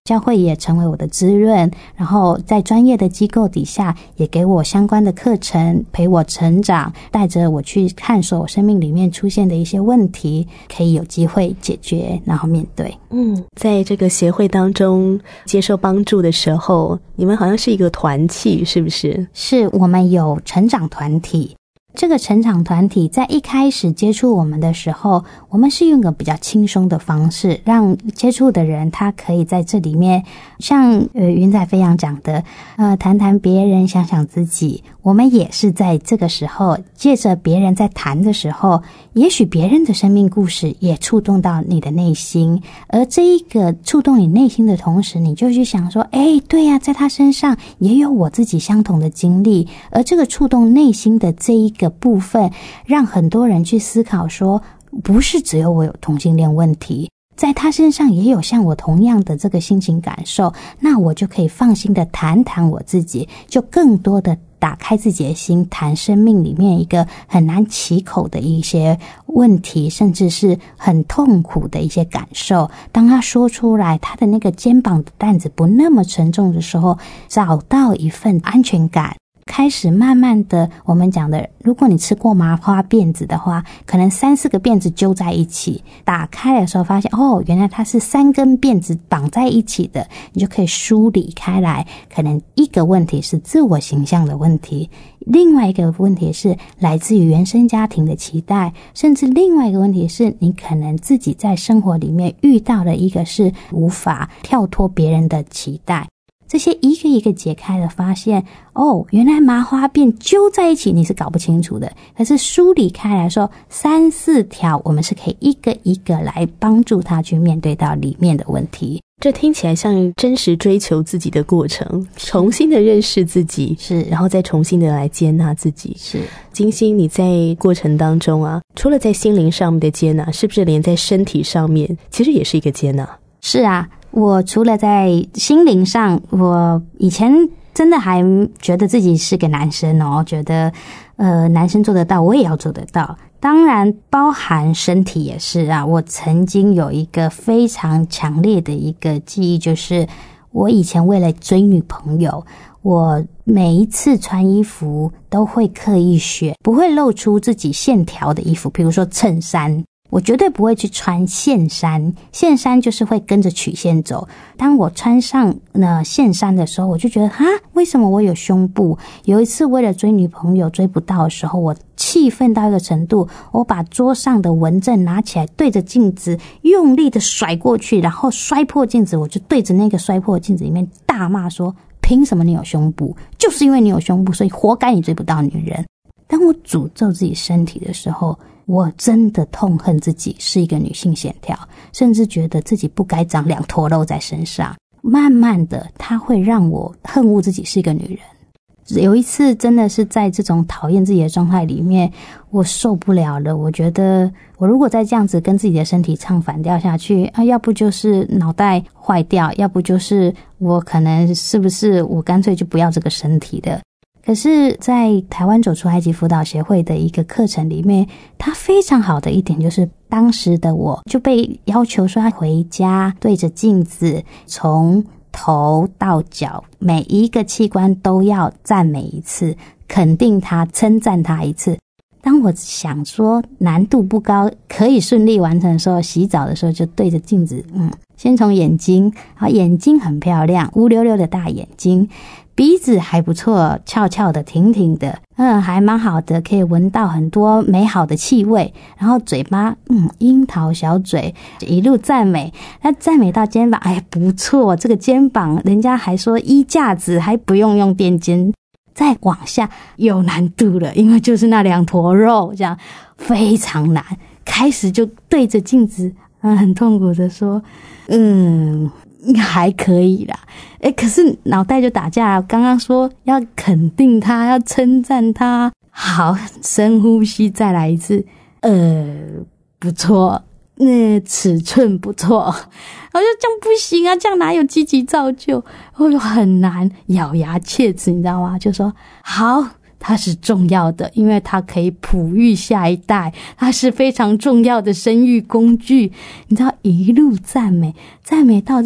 教会也成为我的滋润，然后在专业的机构底下也给我相关的课程，陪我成长，带着我去探索我生命里面出现的一些问题，可以有机会解决，然后面对。 嗯，在这个协会当中接受帮助的时候，你们好像是一个团契，是不是？ 是，我们有成长团体。这个成长团体在一开始接触我们的时候，我们是用个比较轻松的方式，让接触的人他可以在这里面像呃云彩飞扬讲的呃谈谈别人，想想自己。我们也是在这个时候借着别人在谈的时候，也许别人的生命故事也触动到你的内心，而这一个触动你内心的同时，你就去想说，诶，对呀，在他身上也有我自己相同的经历，而这个触动内心的这一个部分，让很多人去思考说，不是只有我有同性恋问题，在他身上也有像我同样的这个心情感受，那我就可以放心的谈谈我自己，就更多的打开自己的心，谈生命里面一个很难启口的一些问题，甚至是很痛苦的一些感受。当他说出来，他的那个肩膀的担子不那么沉重的时候，找到一份安全感，开始慢慢的，我们讲的，如果你吃过麻花辫子的话，可能三四个辫子揪在一起，打开的时候发现，哦，原来它是三根辫子绑在一起的，你就可以梳理开来。可能一个问题是自我形象的问题，另外一个问题是来自于原生家庭的期待，甚至另外一个问题是你可能自己在生活里面遇到的一个是无法跳脱别人的期待。这些一个一个解开了，发现哦，原来麻花辫揪在一起你是搞不清楚的，可是梳理开来说三四条，我们是可以一个一个来帮助他去面对到里面的问题。 这听起来像真实追求自己的过程，重新的认识自己， 是， 然后再重新的来接纳自己。 是， 金星，你在过程当中啊，除了在心灵上面的接纳，是不是连在身体上面其实也是一个接纳？ 是啊，我除了在心灵上，我以前真的还觉得自己是个男生哦，觉得呃男生做得到，我也要做得到。当然包含身体也是啊，我曾经有一个非常强烈的一个记忆，就是我以前为了追女朋友，我每一次穿衣服都会刻意选不会露出自己线条的衣服，比如说衬衫，我绝对不会去穿线衫，线衫就是会跟着曲线走。当我穿上呢线衫的时候，我就觉得哈，为什么我有胸部？有一次为了追女朋友追不到的时候，我气愤到一个程度，我把桌上的文正拿起来，对着镜子用力的甩过去，然后摔破镜子，我就对着那个摔破镜子里面大骂说，凭什么你有胸部？就是因为你有胸部，所以活该你追不到女人。当我诅咒自己身体的时候，我真的痛恨自己是一个女性线条，甚至觉得自己不该长两坨肉在身上。慢慢的，它会让我恨恶自己是一个女人。有一次真的是在这种讨厌自己的状态里面，我受不了了，我觉得我如果再这样子跟自己的身体唱反调下去啊，要不就是脑袋坏掉，要不就是我可能是不是我干脆就不要这个身体的。可是在台湾走出埃及辅导协会的一个课程里面，它非常好的一点就是当时的我就被要求说要回家对着镜子从头到脚每一个器官都要赞美一次，肯定它，称赞它一次。当我想说难度不高可以顺利完成的时候，洗澡的时候就对着镜子，嗯，先从眼睛，好，眼睛很漂亮，乌溜溜的大眼睛，鼻子还不错，翘翘的，挺挺的，嗯，还蛮好的，可以闻到很多美好的气味。然后嘴巴，嗯，樱桃小嘴，一路赞美。那赞美到肩膀，哎，不错，这个肩膀人家还说衣架子还不用用垫肩。再往下有难度了，因为就是那两坨肉，这样非常难。开始就对着镜子，嗯，很痛苦的说，嗯，还可以啦。诶，可是脑袋就打架了。刚刚说要肯定他，要称赞他。好，深呼吸，再来一次。呃，不错。那尺寸不错，我就这样不行啊，这样哪有积极造就？我就很难咬牙切齿，你知道吗？就说好，它是重要的，因为它可以哺育下一代，它是非常重要的生育工具。你知道，一路赞美，赞美到真的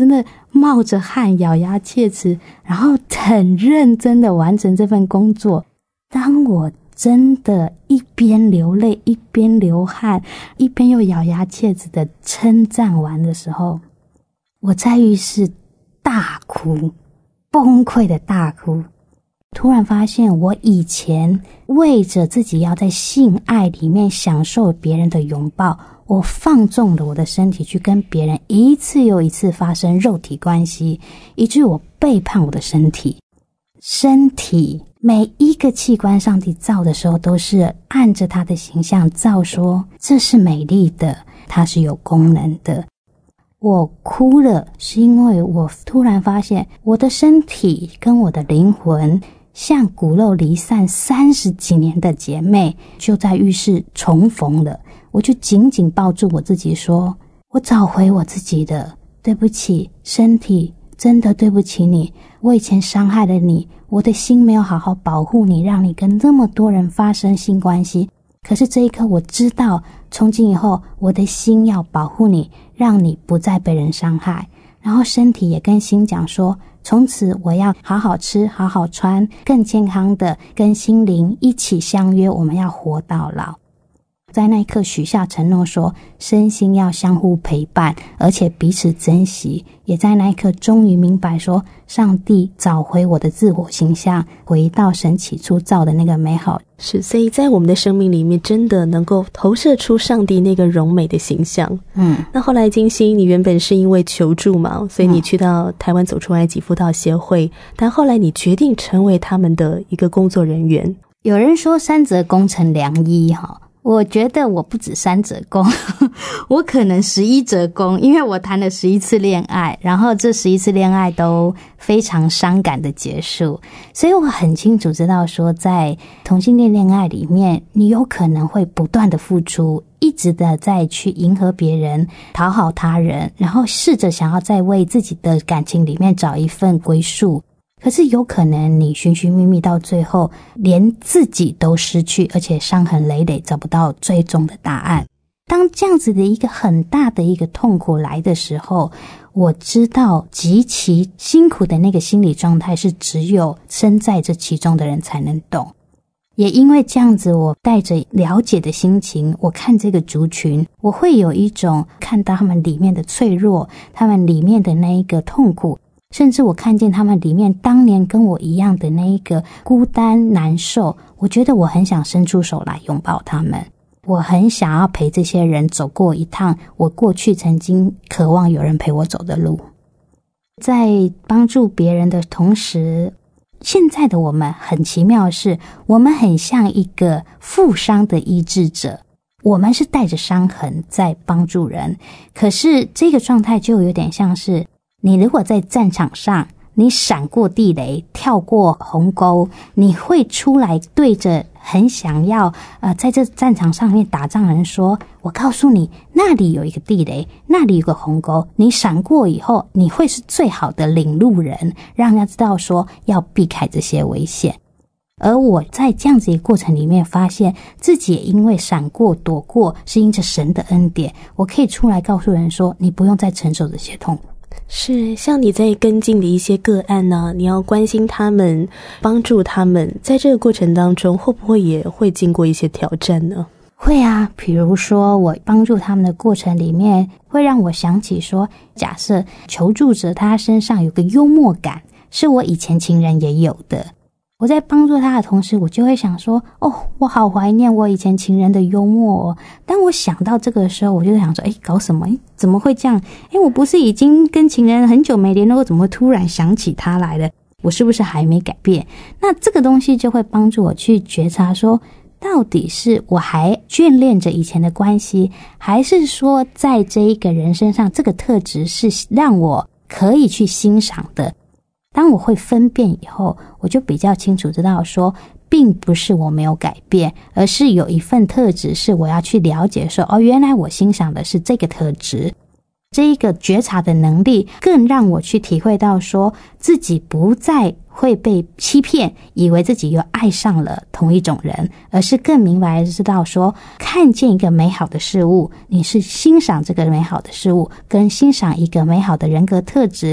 冒着汗咬牙切齿，然后很认真的完成这份工作。当我真的一边流泪一边流汗一边又咬牙切齿的称赞完的时候，我在浴室大哭，崩溃的大哭。突然发现我以前为着自己要在性爱里面享受别人的拥抱，我放纵了我的身体去跟别人一次又一次发生肉体关系，以至于我背叛我的身体。身体每一个器官上帝造的时候都是按着他的形象造，说这是美丽的，它是有功能的。我哭了是因为我突然发现我的身体跟我的灵魂像骨肉离散三十几年的姐妹就在浴室重逢了。我就紧紧抱住我自己说，我找回我自己的，对不起身体，真的对不起你，我以前伤害了你，我的心没有好好保护你，让你跟那么多人发生性关系。可是这一刻我知道，从今以后我的心要保护你，让你不再被人伤害。然后身体也跟心讲说，从此我要好好吃好好穿，更健康的跟心灵一起相约，我们要活到老。在那一刻许下承诺说，身心要相互陪伴，而且彼此珍惜。也在那一刻终于明白说，上帝找回我的自我形象，回到神起初造的那个美好。 是，所以在我们的生命里面真的能够投射出上帝那个荣美的形象。嗯，那后来金星你原本是因为求助嘛，所以你去到台湾走出埃及辅导协会、嗯、但后来你决定成为他们的一个工作人员。 有人说三折肱成良医哈，我觉得我不止三折肱，我可能十一折肱，因为我谈了十一次恋爱，然后这十一次恋爱都非常伤感的结束，所以我很清楚知道说，在同性恋恋爱里面，你有可能会不断的付出，一直的在去迎合别人，讨好他人，然后试着想要在为自己的感情里面找一份归宿。可是有可能你寻寻觅觅到最后连自己都失去，而且伤痕累累，找不到最终的答案。当这样子的一个很大的一个痛苦来的时候，我知道极其辛苦的那个心理状态是只有身在这其中的人才能懂。也因为这样子，我带着了解的心情，我看这个族群，我会有一种看到他们里面的脆弱，他们里面的那一个痛苦，甚至我看见他们里面当年跟我一样的那一个孤单难受，我觉得我很想伸出手来拥抱他们，我很想要陪这些人走过一趟我过去曾经渴望有人陪我走的路。在帮助别人的同时，现在的我们很奇妙的是，我们很像一个负伤的医治者，我们是带着伤痕在帮助人，可是这个状态就有点像是你如果在战场上，你闪过地雷，跳过鸿沟，你会出来对着很想要呃在这战场上面打仗的人说，我告诉你，那里有一个地雷，那里有个鸿沟，你闪过以后，你会是最好的领路人，让人家知道说要避开这些危险。而我在这样子一个过程里面发现自己也因为闪过躲过，是因着神的恩典，我可以出来告诉人说，你不用再承受这些痛苦。 是，像你在跟进的一些个案呢、啊，你要关心他们，帮助他们，在这个过程当中会不会也会经过一些挑战呢？ 会啊，比如说我帮助他们的过程里面，会让我想起说，假设求助者他身上有个幽默感，是我以前情人也有的，我在帮助他的同时，我就会想说，哦，我好怀念我以前情人的幽默哦。当我想到这个的时候，我就想说，诶，搞什么？诶，怎么会这样？诶，我不是已经跟情人很久没联络，怎么突然想起他来了？我是不是还没改变？那这个东西就会帮助我去觉察说，到底是我还眷恋着以前的关系，还是说在这一个人身上，这个特质是让我可以去欣赏的。当我会分辨以后，我就比较清楚知道说，并不是我没有改变，而是有一份特质是我要去了解说，哦，原来我欣赏的是这个特质。这一个觉察的能力更让我去体会到说，自己不再会被欺骗，以为自己又爱上了同一种人，而是更明白知道说，看见一个美好的事物，你是欣赏这个美好的事物，跟欣赏一个美好的人格特质，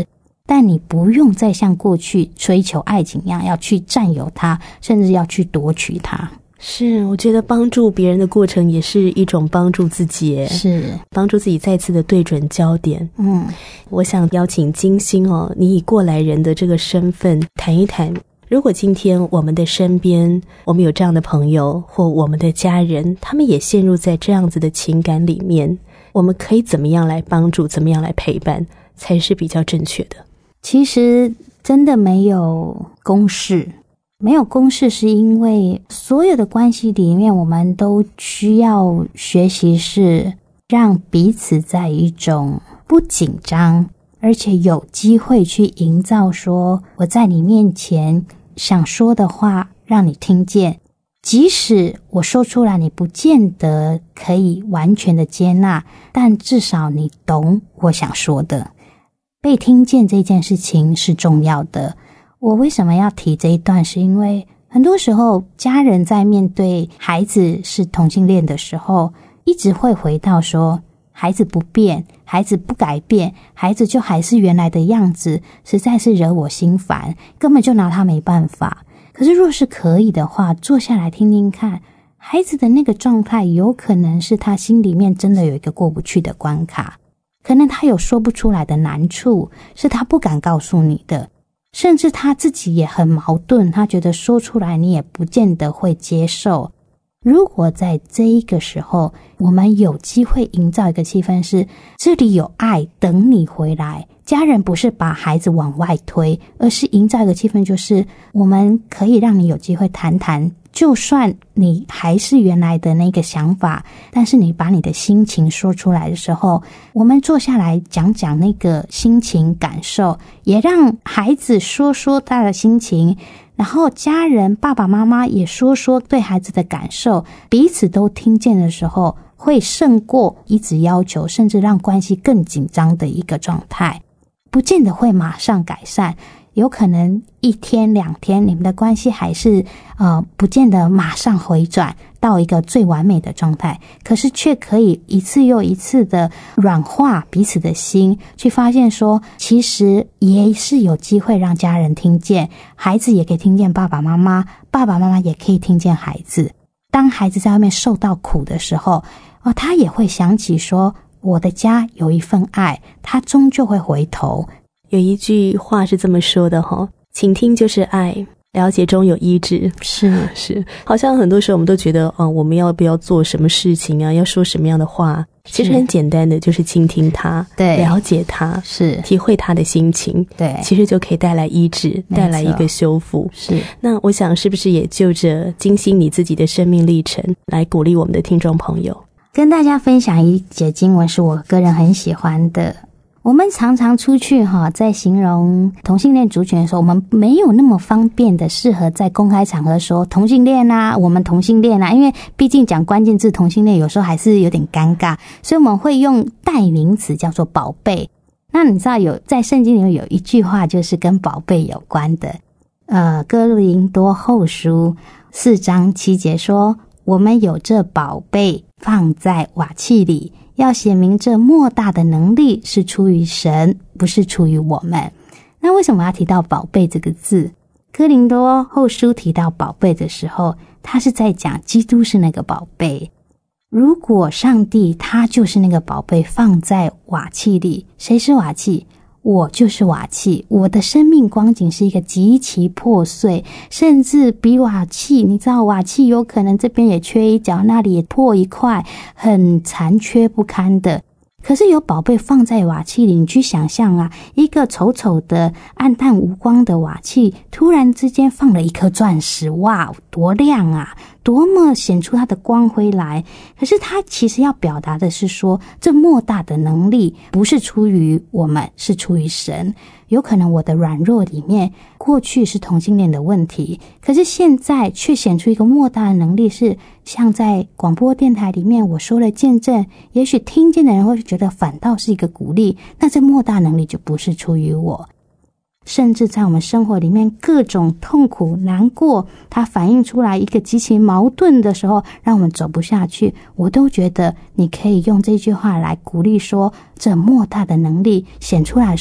但你不用再像过去追求爱情一样要去占有它，甚至要去夺取它。 是，我觉得帮助别人的过程也是一种帮助自己， 是帮助自己再次的对准焦点。 嗯， 我想邀请金星哦，你以过来人的这个身份谈一谈，如果今天我们的身边我们有这样的朋友或我们的家人，他们也陷入在这样子的情感里面，我们可以怎么样来帮助，怎么样来陪伴才是比较正确的？ 其实真的没有公式，没有公式是因为所有的关系里面，我们都需要学习是让彼此在一种不紧张，而且有机会去营造说我在你面前想说的话让你听见，即使我说出来你不见得可以完全的接纳，但至少你懂我想说的。被听见这件事情是重要的。我为什么要提这一段，是因为很多时候家人在面对孩子是同性恋的时候，一直会回到说孩子不变，孩子不改变，孩子就还是原来的样子，实在是惹我心烦，根本就拿他没办法。可是若是可以的话，坐下来听听看，孩子的那个状态有可能是他心里面真的有一个过不去的关卡，可能他有说不出来的难处，是他不敢告诉你的，甚至他自己也很矛盾，他觉得说出来你也不见得会接受。如果在这一个时候我们有机会营造一个气氛是这里有爱等你回来，家人不是把孩子往外推，而是营造一个气氛，就是我们可以让你有机会谈谈，就算你还是原来的那个想法，但是你把你的心情说出来的时候，我们坐下来讲讲那个心情感受，也让孩子说说他的心情，然后家人爸爸妈妈也说说对孩子的感受，彼此都听见的时候，会胜过一直要求，甚至让关系更紧张的一个状态。不见得会马上改善，有可能一天两天你们的关系还是呃不见得马上回转到一个最完美的状态，可是却可以一次又一次的软化彼此的心，去发现说其实也是有机会让家人听见，孩子也可以听见爸爸妈妈，爸爸妈妈也可以听见孩子。当孩子在外面受到苦的时候，哦，他也会想起说我的家有一份爱，他终究会回头。 有一句话是这么说的齁，倾听就是爱，了解中有医治。 是是，好像很多时候我们都觉得，哦，我们要不要做什么事情啊？要说什么样的话？其实很简单的，就是倾听他， 对， 了解他， 是体会他的心情， 对， 其实就可以带来医治，带来一个修复。 是， 那我想是不是也就着金星你自己的生命历程，来鼓励我们的听众朋友？ 跟大家分享一节经文，是我个人很喜欢的。我们常常出去哈，在形容同性恋族群的时候，我们没有那么方便的适合在公开场合说同性恋啊，我们同性恋啊，因为毕竟讲关键字同性恋有时候还是有点尴尬，所以我们会用代名词叫做宝贝。那你知道有在圣经里面有一句话就是跟宝贝有关的，呃，哥林多后书四章七节说，我们有这宝贝放在瓦器里，要显明这莫大的能力是出于神，不是出于我们。那为什么要提到宝贝这个字？哥林多后书提到宝贝的时候，他是在讲基督是那个宝贝。如果上帝他就是那个宝贝放在瓦器里，谁是瓦器？我就是瓦器，我的生命光景是一个极其破碎，甚至比瓦器，你知道瓦器有可能这边也缺一角，那里也破一块，很残缺不堪的。可是有宝贝放在瓦器里，你去想象啊，一个丑丑的暗淡无光的瓦器，突然之间放了一颗钻石，哇，多亮啊，多么显出它的光辉来。可是它其实要表达的是说，这莫大的能力不是出于我们，是出于神。有可能我的软弱里面过去是同性恋的问题，可是现在却显出一个莫大的能力，是像在广播电台里面我说了见证，也许听见的人会觉得反倒是一个鼓励，那这莫大能力就不是出于我。甚至在我们生活里面各种痛苦难过，它反映出来一个极其矛盾的时候，让我们走不下去，我都觉得你可以用这句话来鼓励说，这莫大的能力显出来的时候，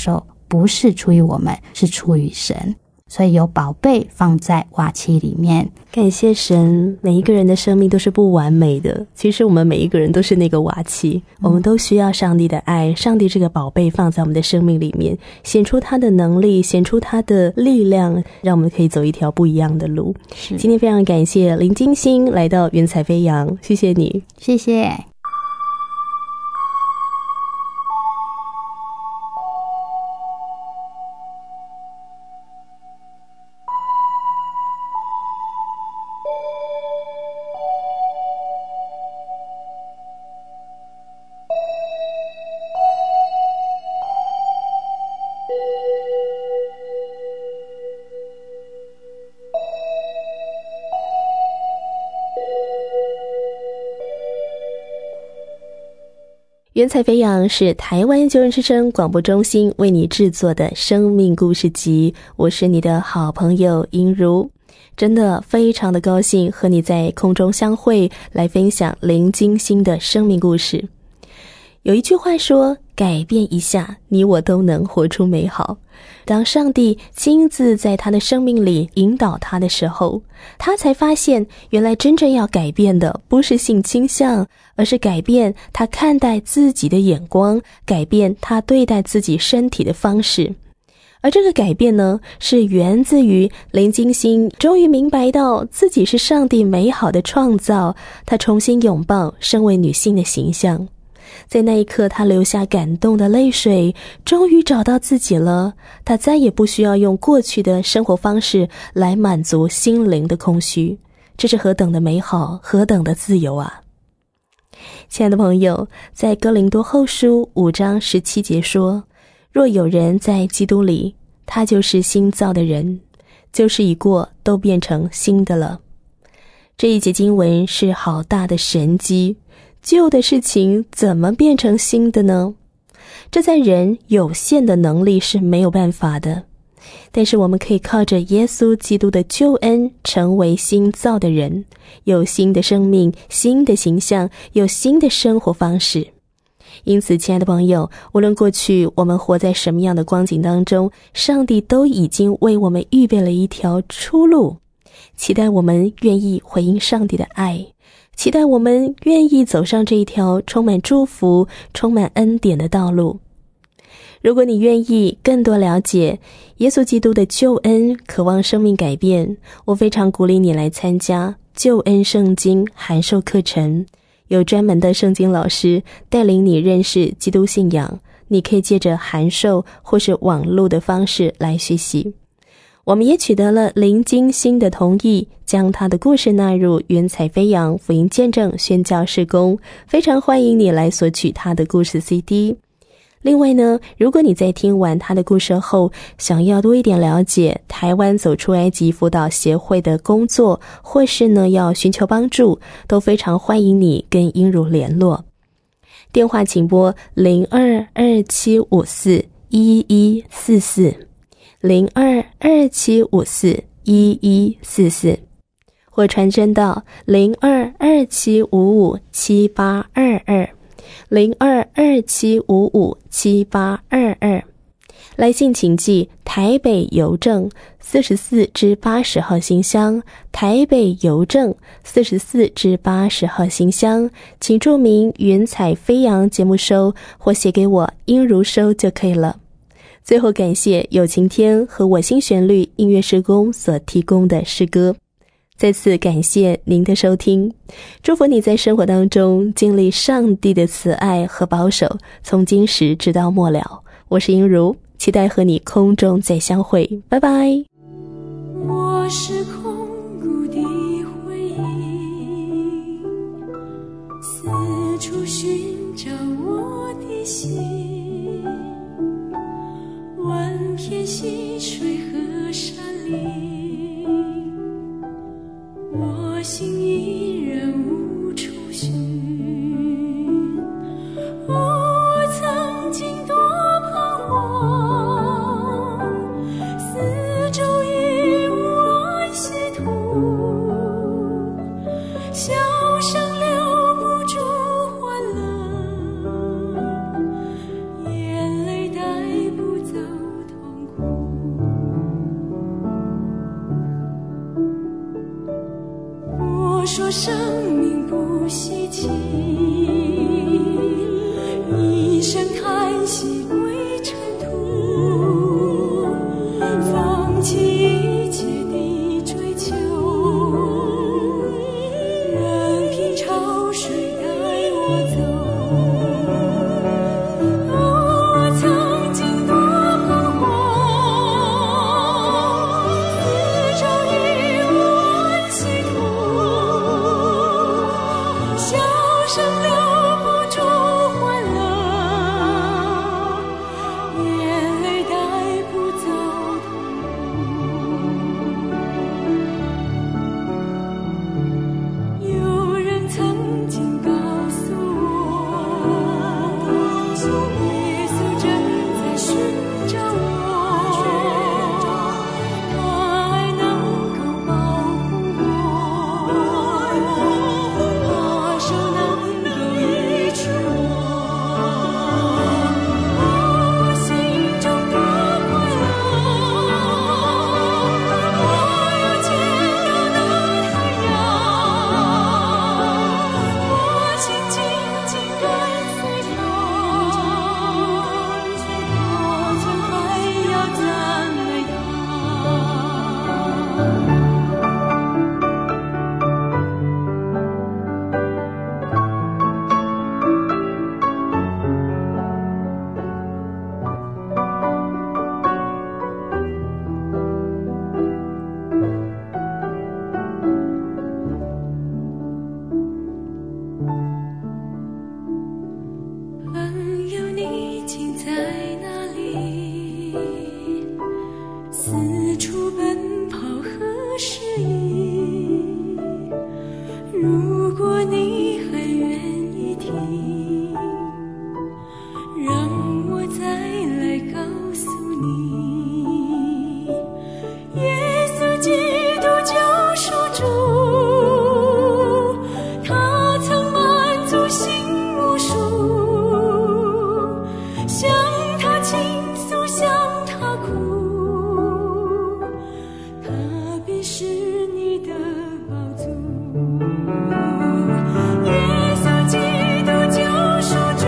不是出于我们，是出于神。所以有宝贝放在瓦器里面。 感谢神，每一个人的生命都是不完美的，其实我们每一个人都是那个瓦器、嗯、我们都需要上帝的爱，上帝这个宝贝放在我们的生命里面，显出他的能力，显出他的力量，让我们可以走一条不一样的路。今天非常感谢林金星来到云彩飞扬，谢谢你。 谢谢。 云彩飞扬是台湾救恩之声广播中心为你制作的生命故事集，我是你的好朋友英如，真的非常的高兴和你在空中相会，来分享林金星的生命故事。有一句话说，改变一下，你我都能活出美好。当上帝亲自在他的生命里引导他的时候，他才发现原来真正要改变的不是性倾向，而是改变他看待自己的眼光，改变他对待自己身体的方式。而这个改变呢，是源自于林金星终于明白到自己是上帝美好的创造，他重新拥抱身为女性的形象。在那一刻，他流下感动的泪水，终于找到自己了。他再也不需要用过去的生活方式来满足心灵的空虚，这是何等的美好，何等的自由啊！亲爱的朋友，在哥林多后书五章十七节说，若有人在基督里，他就是新造的人，旧事已过，都变成新的了。这一节经文是好大的神机，旧的事情怎么变成新的呢？这在人有限的能力是没有办法的，但是我们可以靠着耶稣基督的救恩成为新造的人，有新的生命，新的形象，有新的生活方式。因此亲爱的朋友，无论过去我们活在什么样的光景当中，上帝都已经为我们预备了一条出路，期待我们愿意回应上帝的爱，期待我们愿意走上这一条充满祝福、充满恩典的道路。如果你愿意更多了解耶稣基督的救恩，渴望生命改变，我非常鼓励你来参加救恩圣经函授课程，有专门的圣经老师带领你认识基督信仰，你可以借着函授或是网络的方式来学习。我们也取得了林金星的同意，将他的故事纳入云彩飞扬福音见证宣教事工，非常欢迎你来索取他的故事 C D。 另外呢，如果你在听完他的故事后，想要多一点了解台湾走出埃及辅导协会的工作，或是呢要寻求帮助，都非常欢迎你跟英如联络。电话请拨零二二七五四一一四四零二二七五四一一四四，或传真到零二二七五五七八二二零二二七五五七八二二。来信请寄台北邮政四十四至八十号信箱，台北邮政四十四至八十号信箱，请注明云彩飞扬节目收，或写给我英如收就可以了。最后感谢有晴天和我心旋律音乐事工所提供的诗歌，再次感谢您的收听，祝福你在生活当中经历上帝的慈爱和保守，从今时直到末了。我是英如，期待和你空中再相会，拜拜。 我是空谷的回忆，四处寻找我的心，万片溪水和山林，我心依然无处寻。我曾经多彷徨，四周已无安息土，笑声留不住欢乐，眼泪带不走说生命不稀奇，一声叹息归尘土，放弃一切的追求，任凭潮水带我走。哦，曾经多彷徨，四周一无希途，笑声留不住欢乐，眼泪带不走痛苦。有人曾经告诉我，耶稣正在寻找我，他爱能够保护我，他手能够医治我。我心中多快乐，我又见到那太阳，我心紧紧跟随他，我将还要赞美朋友，你竟在哪里？四处奔跑何时已？如果你还愿意听，让我再来告诉你，耶稣基督救赎主，他曾满足心无数，向他倾诉，向他哭，他必是你的宝足。耶稣基督救赎主，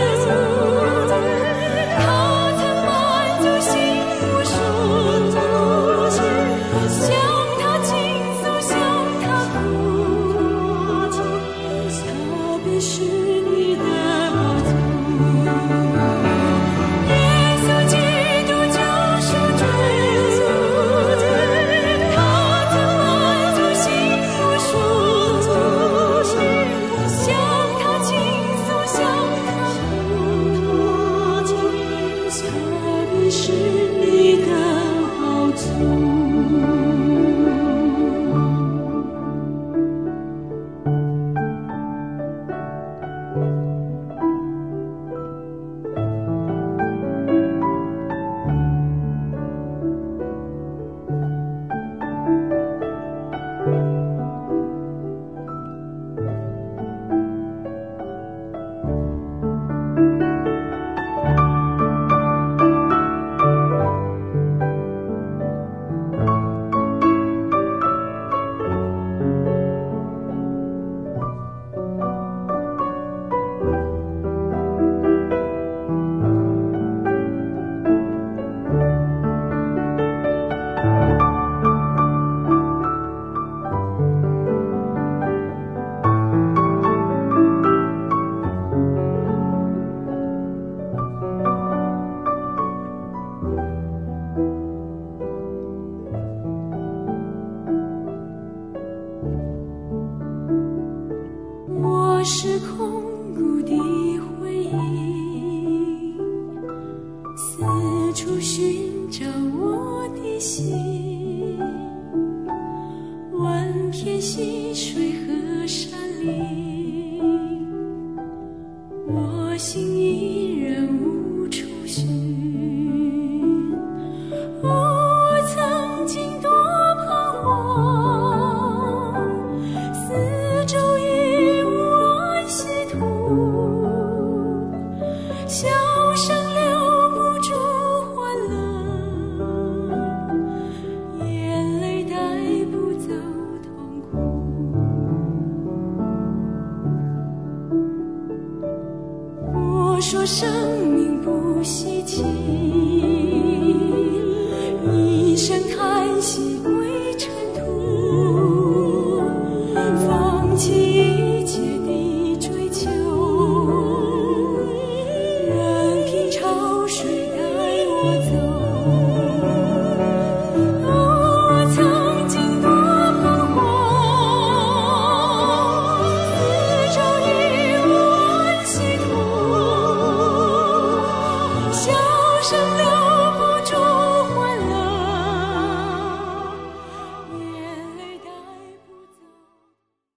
他曾满足心无数，向他倾诉，向他哭，他必是你的宝足。耶稣基督救赎主，他曾满足心无数，向他倾诉，向他哭，他必是你的宝足。我是空谷的回忆，四处寻找我的心，万片溪水和山林，我心依然无处寻。哦，我曾经多彷徨，四周一无安息土，笑声留不住欢乐，眼泪带不走痛苦。 生太习惯，